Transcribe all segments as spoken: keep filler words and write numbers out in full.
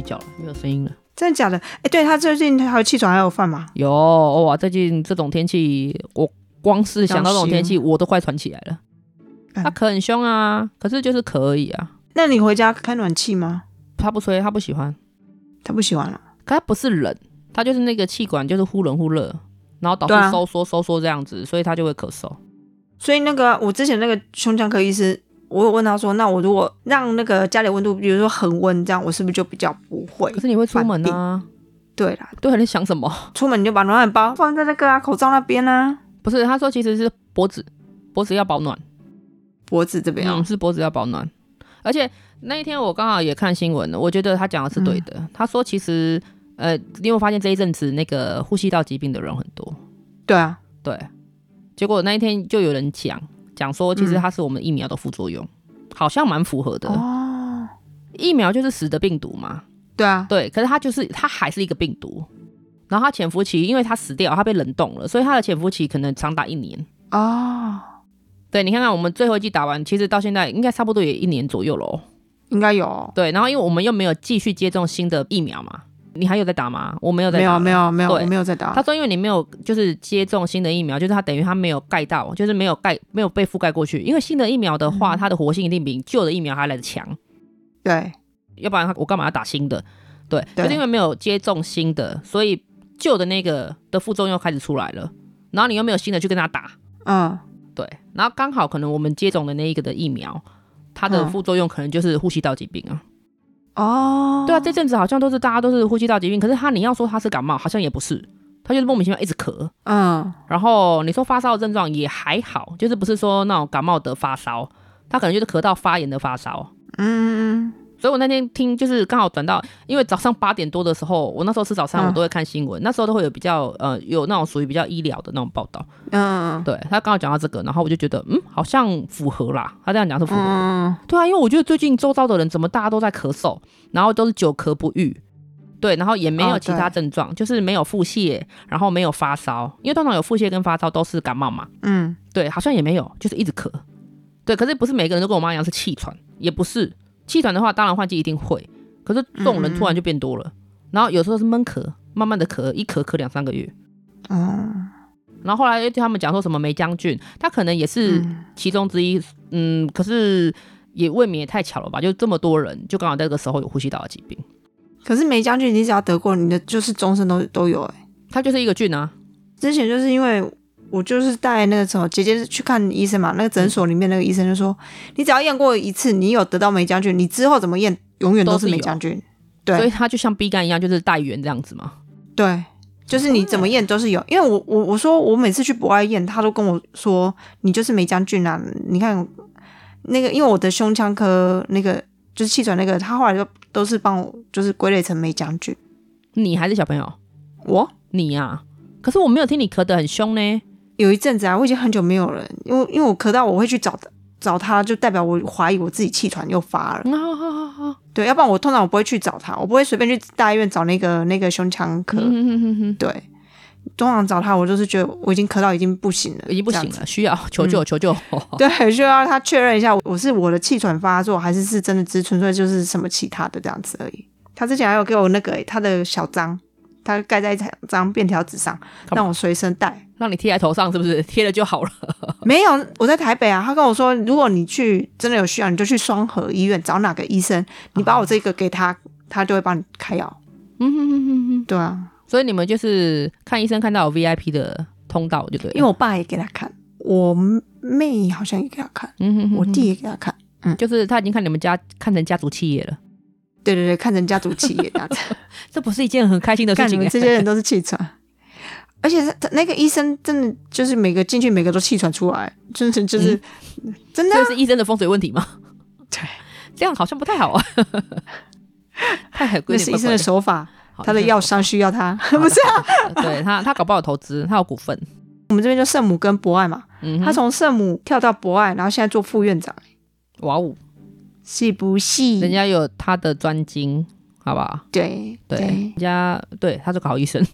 睡觉了，没有声音了。 真的假的？哎，对，他最近还有气喘还有犯吗？ 有哇，最近这种天气，我光是想到这种天气，我都快喘起来了。他咳很凶啊，可是就是咳而已啊。 那你回家开暖气吗？ 他不吹，他不喜欢， 他不喜欢了。 可他不是冷，他就是那个气管就是忽冷忽热，然后导致收缩、啊、收缩这样子，所以他就会咳嗽。 所以那个我之前那个胸腔科医师，我有问他说，那我如果让那个家里温度，比如说恒温这样，我是不是就比较不会？ 可是你会出门啊？ 对啦， 对，你想什么？ 出门你就把暖暖包放在那个、啊、口罩那边啊。 不是，他说其实是脖子，脖子要保暖。脖子这边啊、 嗯，是脖子要保暖。而且那一天我刚好也看新闻了，我觉得他讲的是对的。嗯、他说其实呃，你有没有发现这一阵子那个呼吸道疾病的人很多？ 对啊， 对。结果那一天就有人讲讲说，其实它是我们疫苗的副作用，嗯、好像蛮符合的。哦，疫苗就是死的病毒嘛。 对啊， 对。可是它就是它还是一个病毒，然后它潜伏期，因为它死掉，它被冷冻了，所以它的潜伏期可能长达一年。哦。对，你看看我们最后一剂打完，其实到现在应该差不多也一年左右咯。 应该有。 对，然后因为我们又没有继续接种新的疫苗嘛，你还有在打吗？我没有在打。 没有没有没有，我没有在打。 他说因为你没有就是接种新的疫苗，就是它等于它没有盖到，就是没有盖没有被覆盖过去。因为新的疫苗的话，嗯、它的活性一定比旧的疫苗还来得强。 对， 要不然我干嘛要打新的？对，对就是因为没有接种新的，所以旧的那个的副作用开始出来了，然后你又没有新的去跟他打。嗯。对，然后刚好可能我们接种的那一个的疫苗，它的副作用可能就是呼吸道疾病啊。哦，对啊，这阵子好像都是大家都是呼吸道疾病，可是他你要说他是感冒，好像也不是，他就是莫名其妙一直咳。嗯，然后你说发烧的症状也还好，就是不是说那种感冒的发烧，他可能就是咳到发炎的发烧。嗯。所以我那天听就是刚好转到，因为早上八点多的时候，我那时候吃早餐我都会看新闻，嗯、那时候都会有比较呃有那种属于比较医疗的那种报道。嗯，对他刚好讲到这个，然后我就觉得嗯好像符合啦，他这样讲是符合的。嗯，对啊，因为我觉得最近周遭的人怎么大家都在咳嗽，然后都是久咳不愈，对，然后也没有其他症状，哦、就是没有腹泻，然后没有发烧，因为通常有腹泻跟发烧都是感冒嘛。嗯，对，好像也没有，就是一直咳。对，可是不是每个人都跟我妈一样是气喘，也不是。气喘的话，当然换季一定会，可是这种人突然就变多了。嗯、然后有时候是闷咳，慢慢的咳，一咳咳两三个月。嗯，然后后来又听他们讲说什么梅将军，他可能也是其中之一。嗯，可是也未免也太巧了吧？就这么多人，就刚好在这个时候有呼吸道的疾病。 可是梅将军，你只要得过，你的就是终身都都有哎、欸。 他就是一个菌啊。 之前就是因为。我就是带那个什么姐姐去看医生嘛，那个诊所里面那个医生就说，你只要验过一次，你有得到梅将军，你之后怎么验永远都是梅将军。对， 所以他就像 B 肝一样，就是带源这样子嘛。 对，就是你怎么验都是有。因为我我我说我每次去博爱验，他都跟我说你就是梅将军啊。你看那个，因为我的胸腔科那个就是气喘那个，他后来就都是帮我就是归类成梅将军。 你还是小朋友？ 我你啊？可是我没有听你咳得很凶呢。 有一阵子啊，我已经很久没有人，因为因为我咳到我会去找找他，就代表我怀疑我自己气喘又发了。好好好好，对，要不然我通常我不会去找他，我不会随便去大医院找那个那个胸腔科。嗯哼哼哼，对，通常找他，我就是觉得我已经咳到已经不行了， 已经不行了，需要求救、嗯、求救。 对，需要他确认一下，我是我的气喘发作，还是是真的只纯粹就是什么其他的这样子而已。他之前还有给我那个、欸、他的小章。他盖在一张便条纸上，让我随身带， 让你贴在头上，是不是？贴了就好了。 没有，我在台北啊。他跟我说，如果你去真的有需要，你就去双和医院找哪个医生，你把我这个给他，他就会帮你开药。嗯哼哼哼哼，对啊。 所以你们就是看医生看到有 V I P 的通道，就对了。 因为我爸也给他看，我妹好像也给他看，嗯哼哼哼，我弟也给他看。嗯， 就是他已经看你们家看成家族企业了。 对对对，看成家族企业这样子。 这不是一件很开心的事情。 看你们这些人都是气喘，而且那个医生真的就是每个进去每个都气喘出来，真的就是、嗯、真的、啊。 这是医生的风水问题吗？ 对， 这样好像不太好啊。太很贵， 那是医生的手法，他的药商需要他，不是啊？ 对他，他搞不好有投资，他有股份。 我们这边就圣母跟博爱嘛，嗯、他从圣母跳到博爱，然后现在做副院长。 哇哦！ 是不是？ 人家有他的专精，好不好？ 对对, 对，人家对他是个好医生。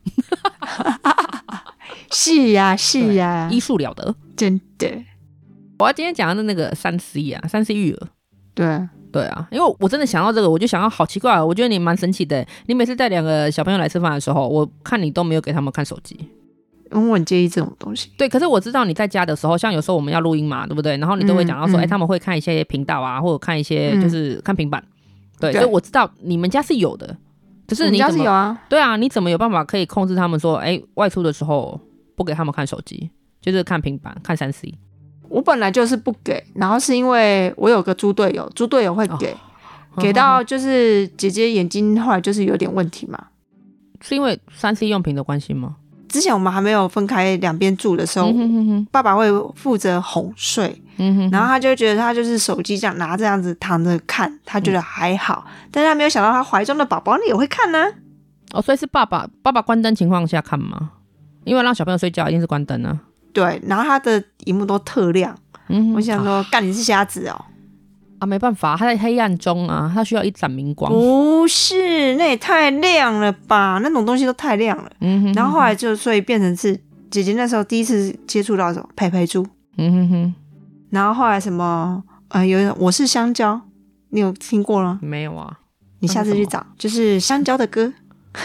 是呀、啊，是呀、啊， 医术了得， 真的。 我要今天讲的那个三 C 啊，三 C 育儿， 对， 对啊，因为我真的想到这个，我就想到好奇怪，我觉得你蛮神奇的。你每次带两个小朋友来吃饭的时候，我看你都没有给他们看手机， 因为我很介意这种东西。 对，可是我知道你在家的时候，像有时候我们要录音嘛，对不对？然后你都会讲到说，哎、嗯欸，他们会看一些频道啊，或者看一些就是看平板，嗯、对，所以我知道你们家是有的。可是你怎么？我们家是有啊。对啊，你怎么有办法可以控制他们说，哎、欸，外出的时候不给他们看手机，就是看平板、看三 C？ 我本来就是不给，然后是因为我有个猪队友，猪队友会给。哦，给到就是姐姐眼睛后来就是有点问题嘛， 是因为三 C 用品的关系吗？ 之前我们还没有分开两边住的时候，嗯、哼哼哼爸爸会负责哄睡，嗯、哼哼然后他就觉得他就是手机这样拿这样子躺着看，他觉得还好，嗯、但是他没有想到他怀中的宝宝也会看呢、 啊。哦，所以是爸爸爸爸关灯情况下看吗？因为让小朋友睡觉一定是关灯啊。 对，然后他的萤幕都特亮，嗯、我想说，干、啊、你是瞎子哦。 啊，没办法，他在黑暗中啊，他需要一盏明光。 不是，那也太亮了吧，那种东西都太亮了。嗯哼哼哼然后后来就所以变成是姐姐那时候第一次接触到什么佩佩猪。嗯哼哼。然后后来什么呃，有我是香蕉，你有听过吗？ 没有啊， 你下次去找，就是香蕉的歌。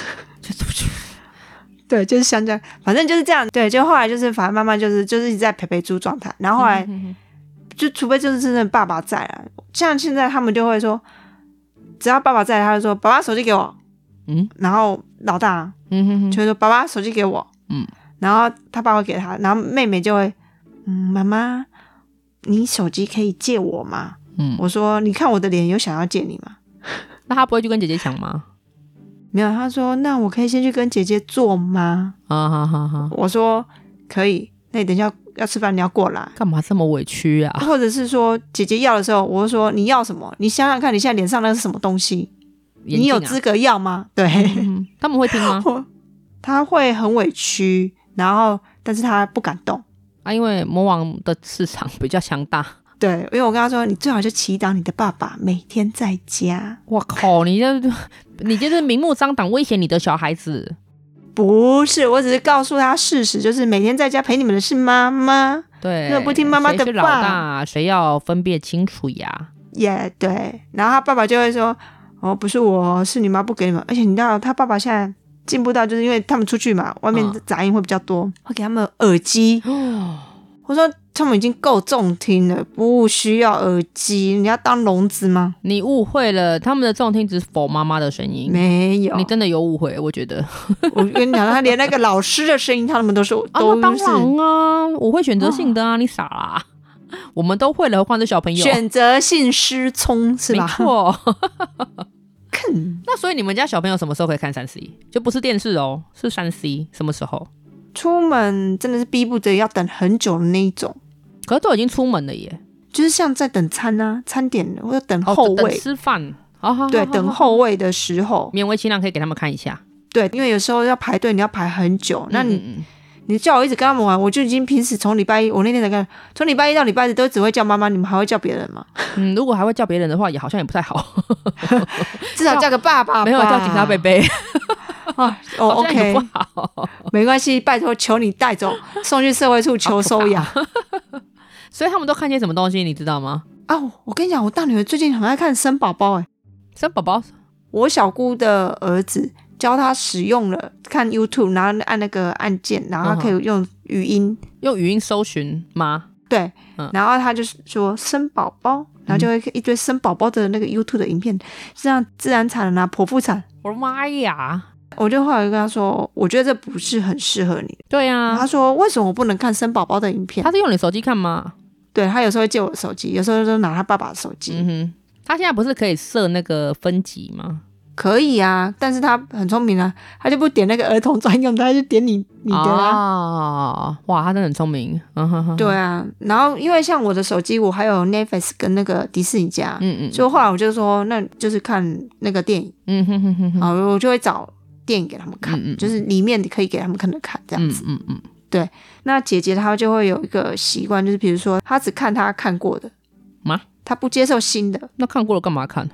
对，就是香蕉，反正就是这样。对，就后来就是反正慢慢就是就是一直在佩佩猪状态，然后后来。嗯哼哼就除非就是真的爸爸在啊，像现在他们就会说，只要爸爸在，他就说爸爸手机给我，嗯，然后老大，嗯哼哼，就会说爸爸手机给我，嗯，然后他爸会给他，然后妹妹就会，嗯，妈妈，你手机可以借我吗？嗯，我说你看我的脸有想要借你吗？ 那他不会去跟姐姐抢吗？ 没有，他说那我可以先去跟姐姐做吗？啊哈哈哈，我说可以，那你等一下。要吃饭你要过来， 干嘛这么委屈啊？ 或者是说姐姐要的时候，我就说你要什么？你想想看，你现在脸上那是什么东西？啊、你有资格要吗？对、 嗯，他们会听吗？ 他会很委屈，然后但是他不敢动啊，因为魔王的市场比较强大。 对，因为我跟他说，你最好就祈祷你的爸爸每天在家。 我靠，你这你就是明目张胆威胁你的小孩子。 不是，我只是告诉他事实，就是每天在家陪你们的是妈妈。 对， 如果不听妈妈的话，谁是老大，谁要分辨清楚呀？ 也、yeah, 对。然后他爸爸就会说：“哦，不是我，是你妈不给你们。”而且你知道，他爸爸现在进步到，就是因为他们出去嘛，外面杂音会比较多，嗯、会给他们耳机。哦，我说他们已经够重听了，不需要耳机。你要当聋子吗？ 你误会了，他们的重听只是否妈妈的声音， 没有。 你真的有误会，我觉得。 我跟你讲，他连那个老师的声音，他们都是都是。 啊，当然啊，我会选择性的啊，哦、你傻啦。我们都会了，何况是小朋友。 选择性失聪是吧？ 没错。那所以你们家小朋友什么时候可以看三 C？ 就不是电视哦，是三 C， 什么时候？ 出门真的是逼不得已要等很久的那一种。 可是都已经出门了耶， 就是像在等餐啊，餐点或者等后位、 哦、等吃饭、哦、 对，等后位的时候， 勉为其难可以给他们看一下。 对，因为有时候要排队，你要排很久，嗯、那你、嗯、你叫我一直跟他们玩，我就已经平时从礼拜一，我那天才跟，从礼拜一到礼拜日都只会叫妈妈，你们还会叫别人吗？ 嗯，如果还会叫别人的话，也好像也不太好， 至少叫个爸爸吧， 没有叫警察贝贝。 哦哦 ，OK， 不好，没关系，拜托，求你带走，送去社会处求收养。 所以他们都看些什么东西，你知道吗？ 啊，我跟你讲，我大女儿最近很爱看生宝宝，哎， 生宝宝， 我小姑的儿子教他使用了看 YouTube， 然后按那个按键，然后他可以用语音， 嗯、用语音搜寻吗？ 对，嗯、然后他就是说生宝宝，然后就会一堆生宝宝的那个 YouTube 的影片，这样自然产啊，剖腹产。 我的妈呀！ 我就后来跟他说，我觉得这不是很适合你。 对啊， 他说为什么我不能看生宝宝的影片？ 他是用你手机看吗？ 对，他有时候会借我的手机，有时候就拿他爸爸的手机。 嗯哼，他现在不是可以设那个分级吗？ 可以啊，但是他很聪明啊，他就不点那个儿童专用的，他就点你你的啊。 哦，哇，他真的很聪明。嗯哼哼。 对啊，然后因为像我的手机，我还有 Netflix 跟那个迪士尼家，嗯嗯，所以后来我就说，那就是看那个电影。嗯哼哼哼哼。好，我就会找电影给他们看，嗯嗯，就是里面可以给他们看的看这样子。嗯嗯嗯。对，那姐姐她就会有一个习惯，就是比如说她只看她看过的， 吗？ 她不接受新的。 那看过了干嘛看？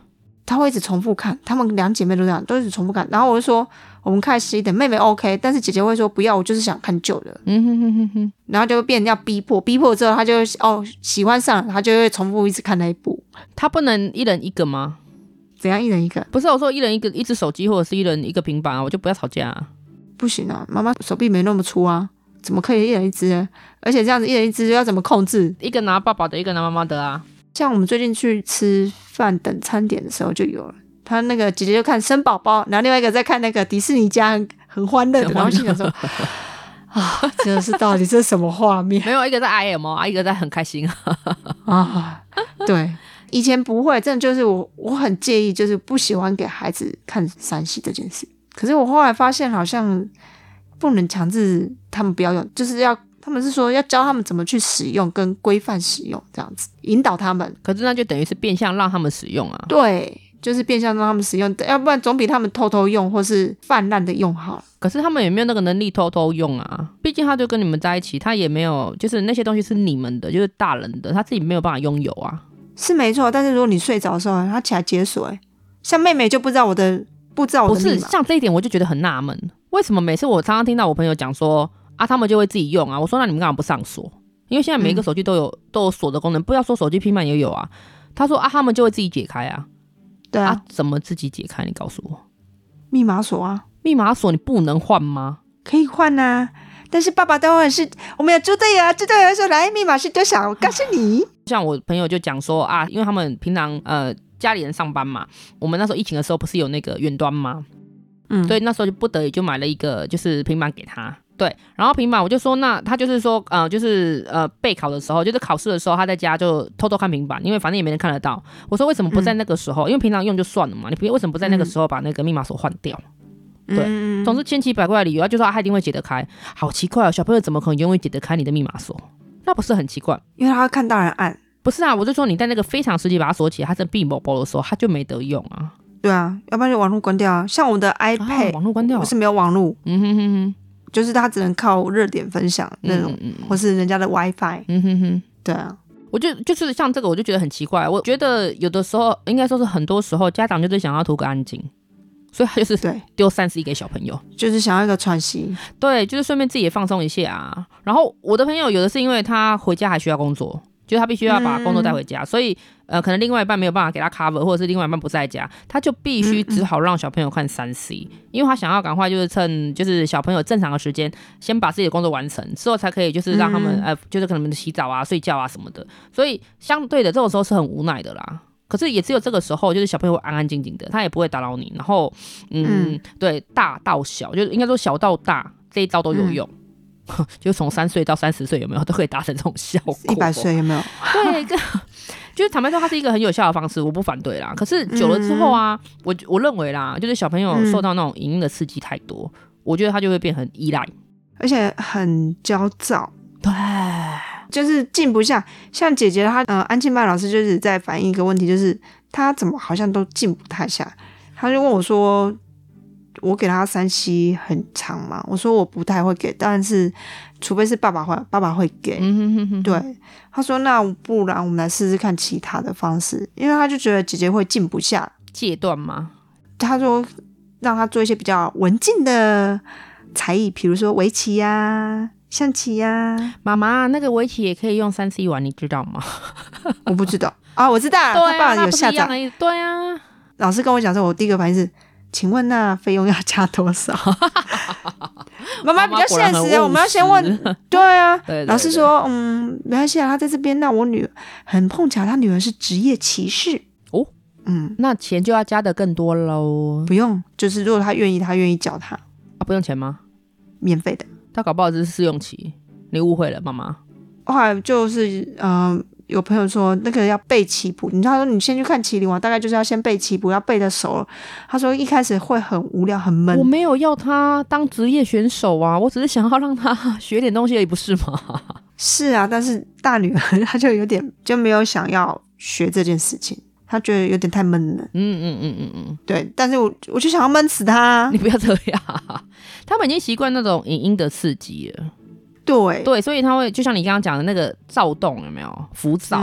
他会一直重复看，他们两姐妹都这样，都一直重复看。然后我就说我们看十一点，妹妹 OK， 但是姐姐会说不要，我就是想看旧的。嗯哼哼哼哼。然后就会变成要逼迫，逼迫之后他就哦喜欢上了，他就会重复一直看那一部。 他不能一人一个吗？ 怎样一人一个？ 不是我说一人一个一只手机或者是一人一个平板啊，我就不要吵架啊。 不行啊，妈妈手臂没那么粗啊，怎么可以一人一只呢？而且这样子一人一只要怎么控制？ 一个拿爸爸的，一个拿妈妈的啊。 像我们最近去吃饭等餐点的时候就有了，他那个姐姐就看生宝宝，然后另外一个在看那个迪士尼家很很欢乐的，然后心想说啊，真的是到底这是什么画面？ 没有，一个在 I M 哦，一个在很开心啊。对，以前不会，真的就是我我很介意，就是不喜欢给孩子看三 C 这件事。可是我后来发现好像不能强制他们不要用，就是要他们是说要教他们怎么去使用跟规范使用，这样子引导他们。 可是那就等于是变相让他们使用啊。 对，就是变相让他们使用，要不然总比他们偷偷用或是泛滥的用好。 可是他们也没有那个能力偷偷用啊，毕竟他就跟你们在一起，他也没有，就是那些东西是你们的，就是大人的，他自己没有办法拥有啊。 是没错，但是如果你睡着的时候他起来解锁，像妹妹就不知道我的不知道我的密码。 不是，像这一点我就觉得很纳闷，为什么每次我常常听到我朋友讲说啊，他们就会自己用啊，我说那你们干嘛不上锁？因为现在每一个手机都有、嗯、都有锁的功能，不要说手机平板也有啊。他说啊，他们就会自己解开啊。 对啊， 啊怎么自己解开？你告诉我。 密码锁啊， 密码锁你不能换吗？ 可以换啊，但是爸爸都会是我们有猪队友，猪队友说来密码是多少，我告诉你。 像我朋友就讲说啊，因为他们平常呃家里人上班嘛，我们那时候疫情的时候不是有那个远端吗？嗯，所以那时候就不得已就买了一个就是平板给他。对，然后平板我就说，那他就是说，呃，就是呃备考的时候，就是考试的时候，他在家就偷偷看平板，因为反正也没人看得到。我说为什么不在那个时候？嗯、因为平常用就算了嘛，你为什么不在那个时候把那个密码锁换掉？嗯、对，总之千奇百怪的理由，他就说他一定会解得开。好奇怪哦，小朋友怎么可能永远解得开你的密码锁？那不是很奇怪？ 因为他要看大人按。不是啊，我就说你在那个非常时期把它锁起来，它是闭宝宝的时候，它就没得用啊。 对啊，要不然就网络关掉啊。像我们的 iPad，、啊、 网络关掉， 我是没有网络。 嗯哼哼哼。 就是他只能靠热点分享那种、嗯嗯、或是人家的 WiFi。嗯哼哼，对啊， 我就就是像这个我就觉得很奇怪。我觉得有的时候应该说是很多时候家长就是想要图个安静，所以他就是丢三 C 给小朋友， 就是想要一个喘息。 对，就是顺便自己也放松一下啊。然后我的朋友有的是因为他回家还需要工作，就是他必须要把工作带回家、嗯、所以呃，可能另外一半没有办法给他 cover， 或者是另外一半不在家，他就必须只好让小朋友看三 C， 因为他想要赶快就是趁就是小朋友正常的时间，先把自己的工作完成，之后才可以就是让他们、嗯、呃，就是可能洗澡啊、睡觉啊什么的。所以相对的这种时候是很无奈的啦。可是也只有这个时候，就是小朋友会安安静静的，他也不会打扰你。然后嗯，嗯对，大到小，就是应该说小到大这一招都有用。嗯就从三岁到三十岁有没有都可以达成这种效果？ 一百岁有没有？ 对，就是坦白说，它是一个很有效的方式，我不反对啦。可是久了之后啊，嗯、我我认为啦，就是小朋友受到那种影音的刺激太多，嗯、我觉得他就会变很依赖， 而且很焦躁。 对， 就是静不下。像姐姐她，呃，安庆曼老师就是在反映一个问题，就是她怎么好像都静不太下。她就问我说。我给他三 C 很长嘛，我说我不太会给，但是除非是爸爸会，爸爸会给。嗯哼哼哼对，他说那不然我们来试试看其他的方式，因为他就觉得姐姐会静不下。 戒断吗？ 他说让他做一些比较文静的才艺，比如说围棋啊、象棋啊。 妈妈，那个围棋也可以用三 C 玩，你知道吗？ 我不知道啊，我知道， 对啊、 他爸爸有下载。 对啊， 老师跟我讲说，我第一个反应是。请问那费用要加多少？妈妈比较现实，我们要先问。对啊，对对对，老师说，嗯，没关系啊，他在这边。那我女儿很碰巧，他女儿是职业棋士哦，嗯，那钱就要加的更多喽。 不用，就是如果他愿意，他愿意教他啊，不用钱吗？ 免费的。 他搞不好只是试用期，你误会了，妈妈。 后来就是嗯。呃有朋友说那个要背棋谱，你知道他说你先去看棋灵王，大概就是要先背棋谱，要背的熟了。他说一开始会很无聊很闷。 我没有要他当职业选手啊，我只是想要让他学点东西而已，不是吗？ 是啊，但是大女儿她就有点就没有想要学这件事情，她觉得有点太闷了。嗯嗯嗯嗯嗯，对。但是我我就想要闷死她。 你不要这样，他们已经习惯那种影音的刺激了。 对对，所以他会就像你刚刚讲的那个躁动有没有浮躁、嗯、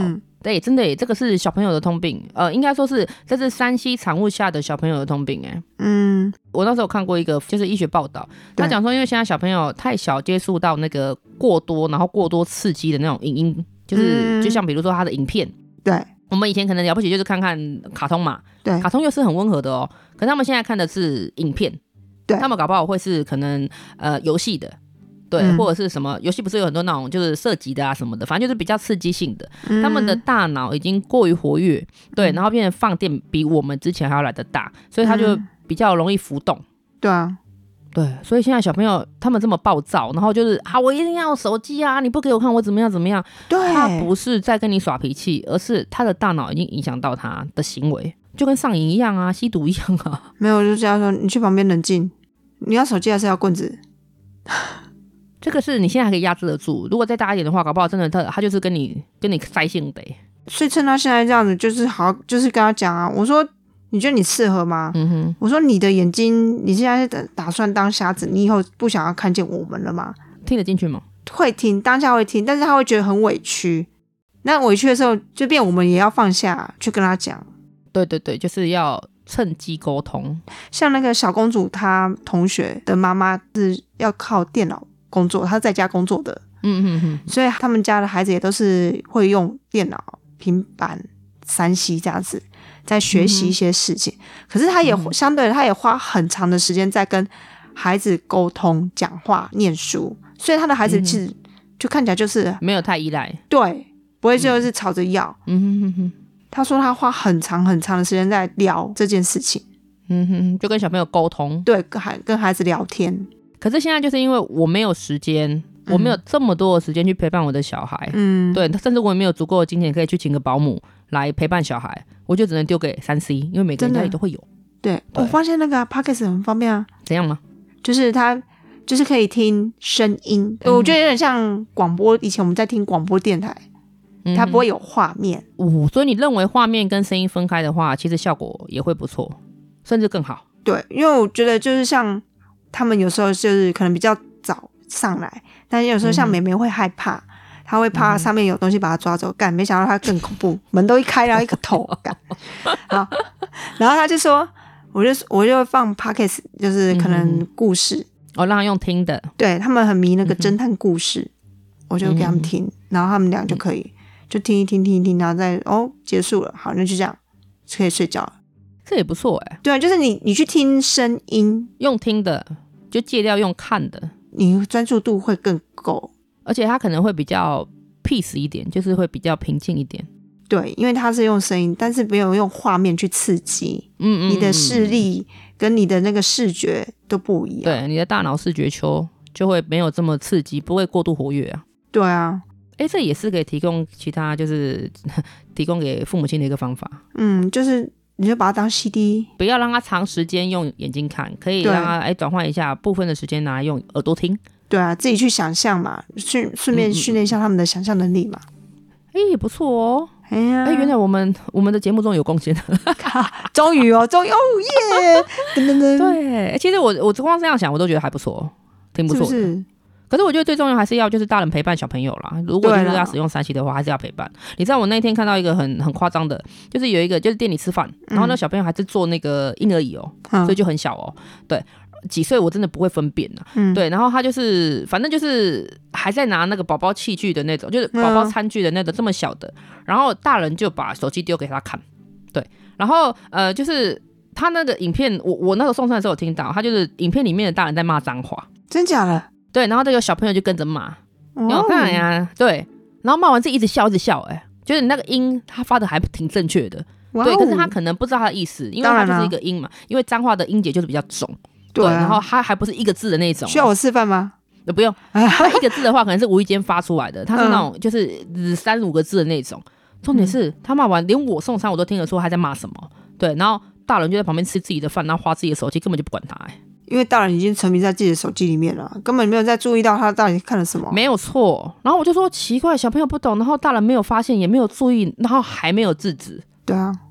对，真的耶，这个是小朋友的通病，呃，应该说是这是山西产物下的小朋友的通病，哎，嗯，我那时候看过一个就是医学报道，他讲说，因为现在小朋友太小接触到那个过多，然后过多刺激的那种影音，就是、嗯、就像比如说他的影片， 对， 我们以前可能了不起就是看看卡通嘛，对，卡通又是很温和的哦，可是他们现在看的是影片，对，他们搞不好会是可能呃游戏的。对、嗯，或者是什么游戏不是有很多那种就是射击的啊什么的，反正就是比较刺激性的、嗯、他们的大脑已经过于活跃，对，然后变成放电比我们之前还要来得大，所以他就比较容易浮动、嗯、 对啊， 对，所以现在小朋友他们这么暴躁，然后就是啊我一定要手机啊，你不给我看我怎么样怎么样，对，他不是在跟你耍脾气，而是他的大脑已经影响到他的行为，就跟上瘾一样啊，吸毒一样啊。 没有，就这样说，你去旁边冷静，你要手机还是要棍子？ 这个是你现在还可以压制得住，如果再大一点的话，搞不好真的他他就是跟你跟你塞性的。 所以趁他现在这样子，就是好，就是跟他讲啊，我说你觉得你适合吗？嗯哼，我说你的眼睛，你现在是打算当瞎子，你以后不想要看见我们了吗？ 听得进去吗？ 会听，当下会听，但是他会觉得很委屈。那委屈的时候，就变我们也要放下去跟他讲。 对对对，就是要趁机沟通。 像那个小公主，她同学的妈妈是要靠电脑工作，他在家工作的，嗯嗯嗯，所以他们家的孩子也都是会用电脑、平板、三 C 这样子在学习一些事情。嗯、可是他也、嗯、相对的，他也花很长的时间在跟孩子沟通、讲话、念书，所以他的孩子其实就看起来就是、嗯、 没有太依赖， 对，不会就是吵着要。嗯哼哼哼，他说他花很长很长的时间在聊这件事情， 嗯哼，就跟小朋友沟通， 对，跟孩跟孩子聊天。 可是现在就是因为我没有时间、嗯、我没有这么多的时间去陪伴我的小孩，嗯，对，甚至我也没有足够的金钱可以去请个保姆来陪伴小孩，我就只能丢给 三 C， 因为每个人家里都会有。 对， 对， 我发现那个、啊、Podcast 很方便啊。 怎样吗？ 就是它就是可以听声音、嗯、我觉得有点像广播，以前我们在听广播电台，它不会有画面、 嗯哦、所以你认为画面跟声音分开的话，其实效果也会不错，甚至更好。 对，因为我觉得就是像他们有时候就是可能比较早上来，但是有时候像妹妹会害怕，她、嗯、会怕上面有东西把她抓走，干，没想到她更恐怖，门都一开，然后一个头，干，好，然后她就说，我就我就放 podcast， 就是可能故事，嗯、 哦，让她用听的， 对，他们很迷那个侦探故事，嗯、我就给他们听，然后他们俩就可以、嗯、就听一听听一听，然后再哦结束了，好，那就这样可以睡觉了。 这也不错哎、欸。 对啊，就是你你去听声音， 用听的就戒掉用看的， 你专注度会更够， 而且它可能会比较 peace 一点，就是会比较平静一点。 对，因为它是用声音，但是没有用画面去刺激，嗯嗯，你的视力跟你的那个视觉都不一样。 对，你的大脑视觉丘就会没有这么刺激，不会过度活跃啊。 对啊， 哎，这也是可以提供其他，就是提供给父母亲的一个方法。 嗯，就是你就把它当 C D， 不要让他长时间用眼睛看，可以让他哎转换一下部分的时间拿来用耳朵听。 对啊，自己去想象嘛，顺顺便训练一下他们的想象能力嘛。 哎、嗯，也不错哦。哎呀，哎，原来我们我们的节目中有贡献， 终于哦，终于哦耶！噔噔噔， 对，其实我我光这样想，我都觉得还不错，挺不错的。是不是？可是我觉得最重要还是要就是大人陪伴小朋友啦。如果就是要使用三 C 的话，还是要陪伴。你知道我那天看到一个很很夸张的，就是有一个就是店里吃饭，然后那小朋友还是坐那个婴儿椅哦、嗯，所以就很小哦，对。几岁我真的不会分辨、啊嗯、对，然后他就是反正就是还在拿那个宝宝器具的那种，就是宝宝餐具的那种、嗯、这么小的，然后大人就把手机丢给他看，对，然后呃就是他那个影片，我我那个送餐的时候有听到，他就是影片里面的大人在骂脏话， 真假的？ 对，然后这个小朋友就跟着骂，你有看呀？对，然后骂完自己一直笑一直笑、欸，哎，就是你那个音他发的还挺正确的，对，可是他可能不知道他的意思，因为他就是一个音嘛，因为脏话的音节就是比较重。对、啊，然后它还不是一个字的那种。 需要我示范吗？ 不用，它一个字的话可能是无意间发出来的，它是那种就是三五个字的那种。重点是他骂完，连我送餐我都听得出他在骂什么。对，然后大人就在旁边吃自己的饭，然后划自己的手机，根本就不管他、欸。 因为大人已经沉迷在自己的手机里面了，根本没有在注意到他到底看了什么。 没有错。然后我就说奇怪，小朋友不懂，然后大人没有发现，也没有注意，然后还没有制止。 对啊，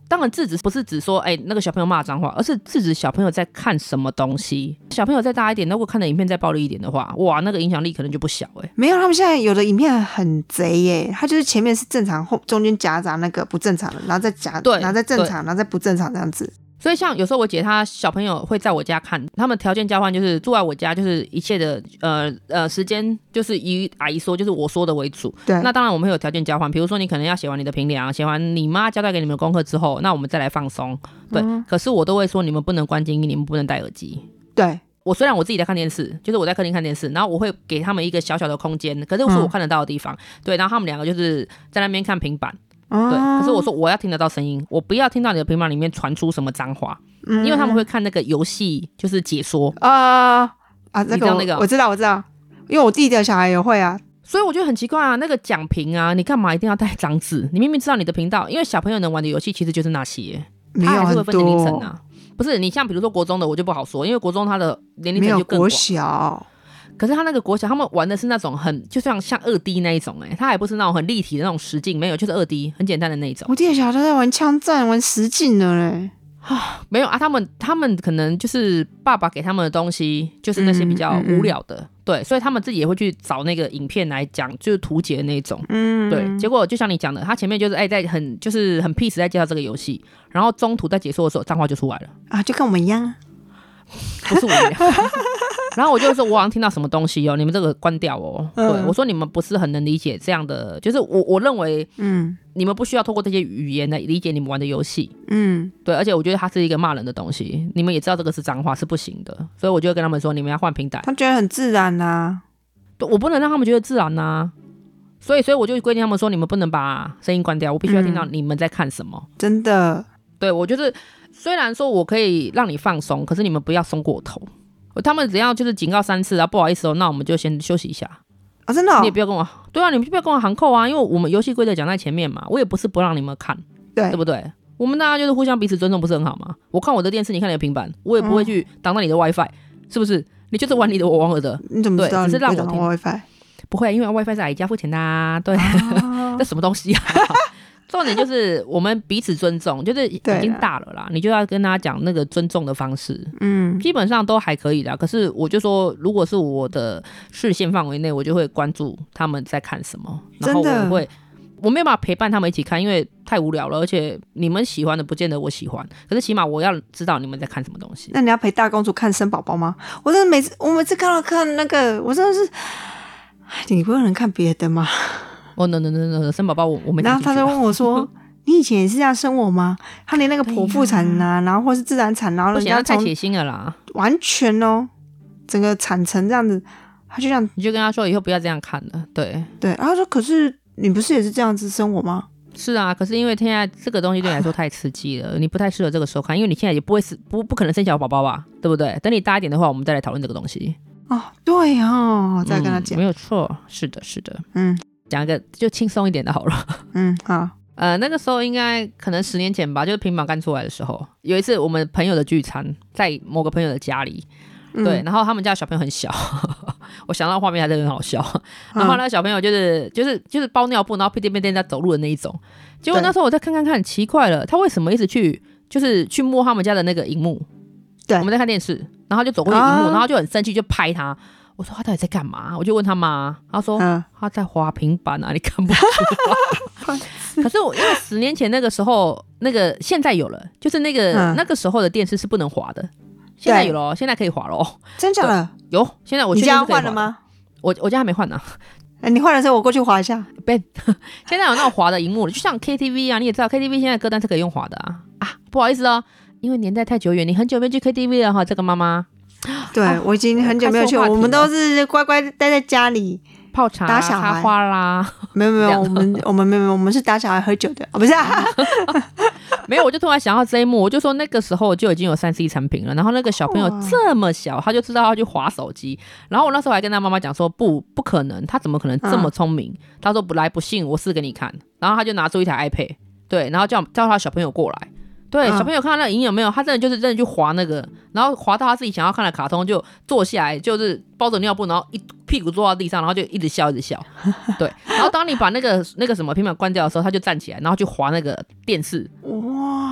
当然制止不是指说哎、欸、那个小朋友骂脏话，而是制止小朋友在看什么东西。小朋友再大一点，如果看的影片再暴力一点的话，哇，那个影响力可能就不小哎、欸。 没有，他们现在有的影片很贼耶、欸，他就是前面是正常，后中间夹杂那个不正常的，然后再夹， 对， 然后再正常，然后再不正常这样子。 所以像有时候我姐她小朋友会在我家看，他们条件交换就是住在我家，就是一切的呃呃时间就是以阿姨说就是我说的为主。 对， 那当然我们会有条件交换，比如说你可能要写完你的评量，写完你妈交代给你们的功课之后，那我们再来放松。对、嗯，可是我都会说你们不能关静音，你们不能戴耳机。 对。 我虽然我自己在看电视，就是我在客厅看电视，然后我会给他们一个小小的空间，可是是我看得到的地方、嗯、对，然后他们两个就是在那边看平板，对，可是我说我要听得到声音，我不要听到你的平板里面传出什么脏话、嗯、因为他们会看那个游戏就是解说啊啊，这个 我, 那个我知道我知道，因为我弟的小孩也会啊， 所以我觉得很奇怪啊，那个讲评啊，你干嘛一定要带脏字？你明明知道你的频道，因为小朋友能玩的游戏其实就是那些， 没有很多，他还是会分年龄层啊。 不是你像比如说国中的我就不好说，因为国中他的年龄层就更广，没有国小， 可是他那个国小他们玩的是那种很就像像二 D 那一种、欸、他还不是那种很立体的那种实境，没有，就是二 D 很简单的那一种。 我弟的小孩都在玩枪战玩实境的嘞。 没有啊，他们他们可能就是爸爸给他们的东西就是那些比较无聊的、嗯嗯嗯、对，所以他们自己也会去找那个影片来讲，就是图解的那种。嗯，对，结果就像你讲的，他前面就是哎、欸、在很就是很 peace 在介绍这个游戏，然后中途在解说的时候脏话就出来了啊，就跟我们一样， 不是我一样。然后我就说我好像听到什么东西哦，你们这个关掉哦、嗯、对，我说你们不是很能理解这样的，就是我我认为嗯，你们不需要透过这些语言来理解你们玩的游戏。嗯，对，而且我觉得它是一个骂人的东西，你们也知道这个是脏话是不行的，所以我就会跟他们说你们要换平台。 他觉得很自然啊， 对，我不能让他们觉得自然啊，所以所以我就规定他们说你们不能把声音关掉，我必须要听到你们在看什么、嗯、 真的。 对，我就是虽然说我可以让你放松，可是你们不要松过头。他们只要就是警告三次啊，不好意思哦，那我们就先休息一下啊，真的、哦？ 你也不要跟我，对啊，你们就不要跟我喊扣啊，因为我们游戏规则讲在前面嘛，我也不是不让你们看， 对， 对不对？我们大家就是互相彼此尊重，不是很好吗？我看我的电视，你看你的平板，我也不会去挡到你的 WiFi，、嗯、是不是？你就是玩你的，我玩我的， 你怎么知道？ 对，只是让我听 WiFi， 不会，因为 WiFi 是阿姨家付钱的啊，对，啊、这什么东西啊？重点就是我们彼此尊重，就是已经大了啦，你就要跟他讲那个尊重的方式，嗯，基本上都还可以啦。可是我就说，如果是我的视线范围内，我就会关注他们在看什么，然后我会，我没有办法陪伴他们一起看，因为太无聊了，而且你们喜欢的不见得我喜欢，可是起码我要知道你们在看什么东西。 那你要陪大公主看生宝宝吗？我真的每次我每次看到看那个，我真的是，你不能看别的吗？ 哦、oh, no, no, no, no, 生宝宝我我没听进去。 然后他就问我说你以前也是这样生我吗？他连那个剖腹产啊，然后或是自然产，然后人家太血腥了啦， 完全哦，整个产程这样子，他就这样， 你就跟他说以后不要这样看了，对对。然后他说可是你不是也是这样子生我吗？ 是啊，可是因为现在这个东西对你来说太刺激了，你不太适合这个时候看，因为你现在也不会不不可能生小宝宝吧，对不对？等你大一点的话，我们再来讨论这个东西。 哦，对哦，再跟他讲、 嗯，没有错，是的，是的，嗯。讲一个就轻松一点的好了。 嗯，好。 呃，那个时候应该可能十年前吧，就是平板刚出来的时候，有一次我们朋友的聚餐，在某个朋友的家里，嗯、对，然后他们家小朋友很小，我想到画面还是很好笑。然后那个小朋友就是就是就是包尿布，然后屁颠屁颠在走路的那一种。结果那时候我再看看看，奇怪了，他为什么一直去就是去摸他们家的那个荧幕？对，我们在看电视，然后他就走过去荧幕，啊、然后就很生气，就拍他。我说他到底在干嘛？我就问他妈，他说、嗯、他在滑平板啊，你看不出来。可是我因为十年前那个时候，那个现在有了，就是那个、嗯、那个时候的电视是不能滑的，现在有了，现在可以滑了。 真假的？ 有，现在我你家换了吗？ 我我家还没换呢、啊。 欸、你换的时候我过去滑一下。 Ben， 现在有那种滑的荧幕了，就像 K T V 啊，你也知道 K T V 现在歌单是可以用滑的啊。啊，不好意思哦，因为年代太久远，你很久没去 K T V 了哈，这个妈妈。 对、啊、我已经很久没有去，我们都是乖乖待在家里泡茶、 打小孩、 插花啦。 没有没有，我们我们没有，我们是打小孩喝酒的，哦、不是、啊。 没有，我就突然想到这一幕，我就说那个时候就已经有三 C 产品了，然后那个小朋友这么小，他就知道要去滑手机。然后我那时候还跟他妈妈讲说，不，不可能，他怎么可能这么聪明？嗯、他说不来，不信，我试给你看。然后他就拿出一台 iPad， 对，然后叫叫他小朋友过来。对、嗯，小朋友看到那个影有没有？他真的就是真的去滑那个，然后滑到他自己想要看的卡通，就坐下来，就是包着尿布，然后一屁股坐到地上，然后就一直笑，一直笑。对，然后当你把那个那个什么平板关掉的时候，他就站起来，然后去滑那个电视。哇！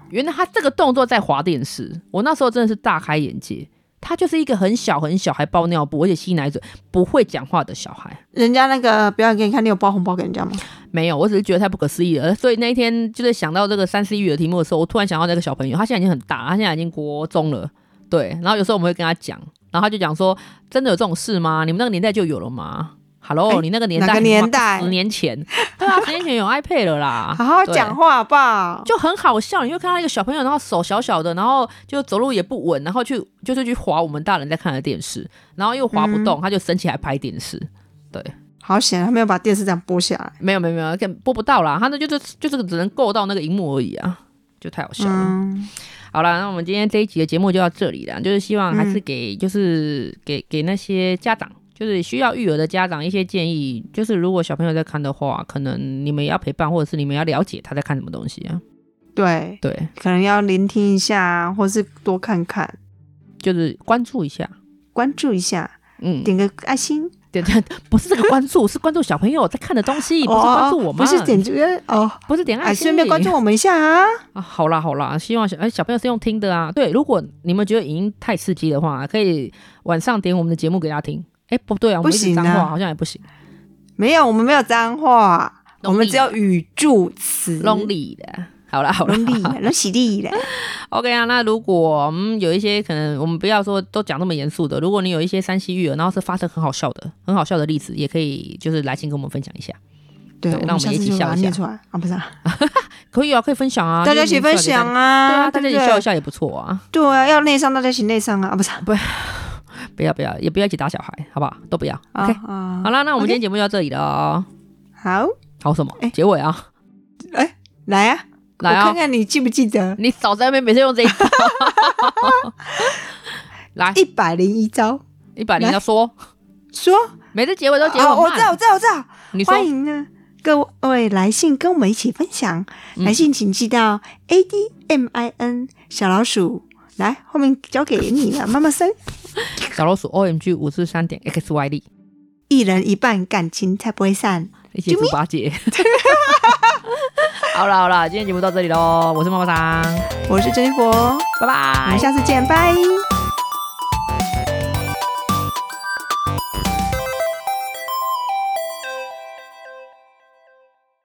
原来他这个动作在滑电视，我那时候真的是大开眼界。他就是一个很小很小还包尿布而且吸奶嘴不会讲话的小孩。 人家那个表演给你看，你有包红包给人家吗？ 没有，我只是觉得太不可思议了。所以那一天就是想到这个三 C 育的题目的时候，我突然想到那个小朋友，他现在已经很大，他现在已经国中了，对。然后有时候我们会跟他讲，然后他就讲说：“真的有这种事吗？你们那个年代就有了吗？”Hello，、欸、你那个年代， 哪个年代？ 十年前，对啊，十年前有 iPad 了啦。 好好讲话吧， 就很好笑。你就看到一个小朋友，然后手小小的，然后就走路也不稳，然后去就是去滑我们大人在看的电视，然后又滑不动，嗯、他就升起来拍电视。对， 好险，他没有把电视这样拨下来。 没有没有没有，拨不到啦，他那就是就是只能够到那个荧幕而已啊，就太好笑了。嗯、好啦，那我们今天这一集的节目就到这里了，就是希望还是给、嗯、就是给给那些家长。就是需要育儿的家长一些建议，就是如果小朋友在看的话，可能你们也要陪伴，或者是你们要了解他在看什么东西啊。对对， 可能要聆听一下，或是多看看， 就是关注一下， 关注一下，嗯，点个爱心。 点点不是这个关注，是关注小朋友在看的东西，不是关注我们。 不是点这个哦， 不是点爱心， 顺便关注我们一下啊。 啊，好啦好啦，希望小哎小朋友是用听的啊。对，如果你们觉得影音太刺激的话，可以晚上点我们的节目给他听。哎，不对啊，我们一直脏话好像也不行。 没有，我们没有脏话，我们只有语助词。 lonely 的，好啦好啦 ，lonely 的，喜力的。 OK 啊，那如果嗯有一些可能，我们不要说都讲那么严肃的，如果你有一些三 C 育儿，然后是发生很好笑的、很好笑的例子，也可以就是来信跟我们分享一下。 对， 那我们一起笑一下。 出来啊，不是、啊？ 可以啊，可以分享啊， 大家一起分享啊， 对啊，大家一起笑一下也不错啊。 对啊，要内伤大家一起内伤啊，啊不是不。不要不要，也不要一起打小孩，好不好？都不要。OK，、uh, 好啦，那我们今天节目就到这里了、哦。 好， 好什么？欸、结尾啊！ 哎、欸，来啊，来啊！我看看你记不记得？ 你少在那边每次用这一招。来， 一百零一招， 一百零一招说说， 每次结尾都结尾、 哦。我知道，我知道，我知道。 你说欢迎呢，各位来信跟我们一起分享。嗯、来信请寄到 A D M I N 小老鼠。来，后面交给你了，妈妈生。 小老鼠 O M G 五四三点 X Y D， 一人一半，感情才不会散。 一起猪八戒。好了好了，今天节目到这里咯，我是妈妈桑， 我是珍妮佛， 拜拜， 我们下次见，拜。